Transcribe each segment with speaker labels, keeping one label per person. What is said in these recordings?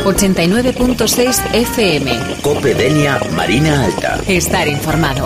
Speaker 1: 89.6 FM.
Speaker 2: Cope Denia, Marina Alta.
Speaker 1: Estar informado.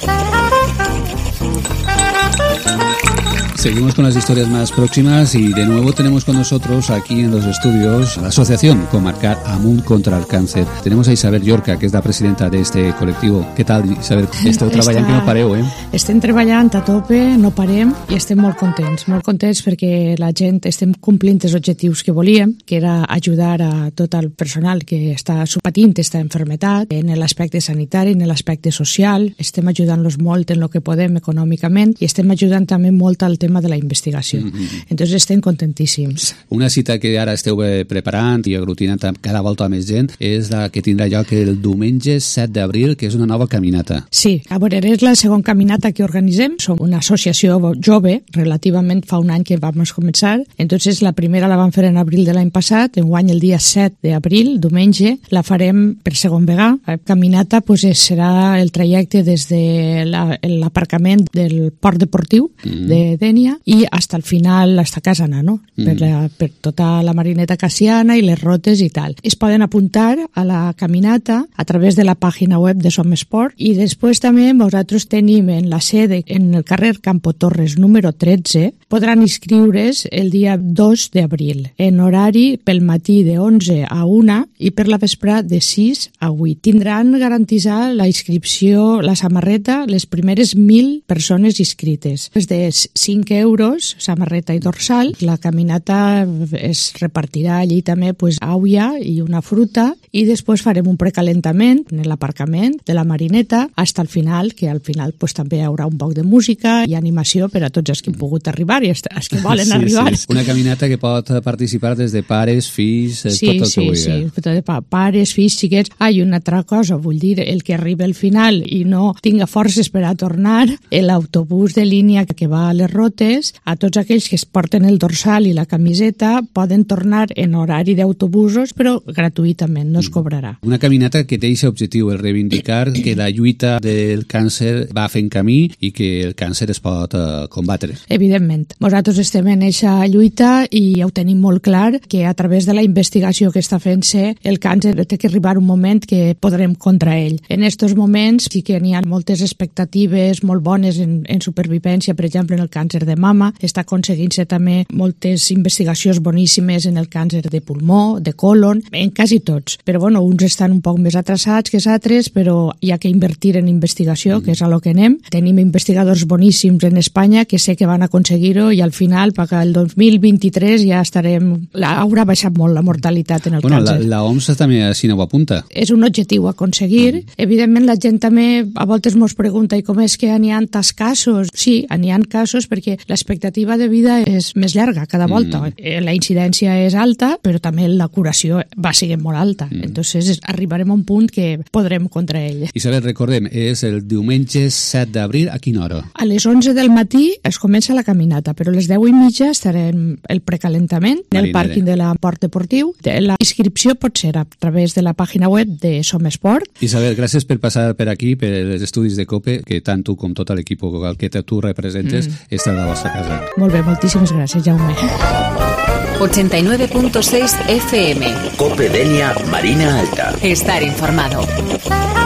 Speaker 3: Seguimos con las historias más próximas y de nuevo tenemos con nosotros aquí en los estudios a la Asociación Comarcal Amunt contra el Càncer. Tenemos a Isabel Llorca, que és la presidenta d'este col·lectiu. Què tal, Isabel? Esteu treballant que no pareu, eh?
Speaker 4: Estem treballant a tope, no parem i estem molt contents perquè la gent estem complint els objectius que volíem, que era ajudar a tot el personal que està patint aquesta enfermetat, en l'aspecte sanitari, en l'aspecte social. Estem ajudant-los molt en el que podem econòmicament i estem ajudant també molt al tema de la investigació. Entonces estem contentíssims.
Speaker 3: Una cita que ara esteu preparant i aglutinant cada volta més gent és la que tindrà lloc el diumenge 7 d'abril, que és una nova caminata.
Speaker 4: Sí, a veure, és la segona caminata que organitzem. Som una associació jove, relativament fa un any que vam començar. Entonces la primera la vam fer en abril de l'any passat, enguany el dia 7 d'abril, diumenge, la farem per segon vegada. La caminata serà el trajecte des de l'aparcament del port deportiu de Denia i hasta el final, hasta Casa Nano, per tota la Marineta Cassiana i les rotes i tal. Es poden apuntar a la caminata a través de la pàgina web de Somesport i després també nosaltres tenim en la sede, en el carrer Campo Torres número 13, podran inscriure's el dia 2 d'abril, en horari pel matí de 11 a 1 i per la vespre de 6 a 8. Tindran garantitzar la inscripció, la samarreta, les primeres 1.000 persones inscrites. És de 5 euros, samarreta i dorsal. La caminata es repartirà allí també àuia i una fruta i després farem un precalentament en l'aparcament de la Marineta fins al final, que al final també hi haurà un poc de música i animació per a tots els que han pogut arribar i els que volen arribar.
Speaker 3: Sí. Una caminata que pot participar des de pares, fills, tot el que vulgui.
Speaker 4: Sí, pares, fills, xiquets. I una altra cosa, vull dir, el que arriba al final i no tinga forces per a tornar, l'autobús de línia que va a les rotes, a tots aquells que es porten el dorsal i la camiseta poden tornar en horari d'autobusos, però gratuïtament, no es cobrarà.
Speaker 3: Una caminata que té aquest objectiu, el reivindicar que la lluita del càncer va fent camí i que el càncer es pot combatre.
Speaker 4: Evidentment. Nosaltres estem en aquesta lluita i ja ho tenim molt clar, que a través de la investigació que està fent-se, el càncer té que arribar un moment que podrem contra ell. En aquests moments sí que n'hi ha moltes expectatives molt bones en supervivència, per exemple, en el càncer de mama, està aconseguint-se també moltes investigacions boníssimes en el càncer de pulmó, de colon, en quasi tots. Però bueno, uns estan un poc més atrasats que altres, però hi ha que invertir en investigació, que és a lo que anem. Tenim investigadors boníssims en Espanya que sé que van aconseguir-ho i al final, perquè el 2023 ja estarem... Haurà baixat molt la mortalitat en el càncer.
Speaker 3: La OMS també així no ho apunta.
Speaker 4: És un objectiu a aconseguir. Evidentment, la gent també a voltes mos pregunta i com és que n'hi ha tants casos? Sí, n'hi ha casos perquè l'expectativa de vida és més llarga cada volta. La incidència és alta, però també la curació va sent molt alta. Entonces arribarem a un punt que podrem contra ell.
Speaker 3: Isabel, recordem, és el diumenge 7 d'abril, a quina hora?
Speaker 4: A les 11 del matí es comença la caminata, però a les 10:30 estarem el precalentament en el pàrquing de la Port Deportiu. La inscripció pot ser a través de la pàgina web de Somesport.
Speaker 3: Isabel, gràcies per passar per aquí, per els estudis de COPE, que tant tu com tot l'equip que tu representes està a la vostra casa.
Speaker 4: Molt bé, moltíssimes gràcies, Jaume.
Speaker 1: 89.6 FM.
Speaker 2: Cope Denia, Marina Alta.
Speaker 1: Estar informado.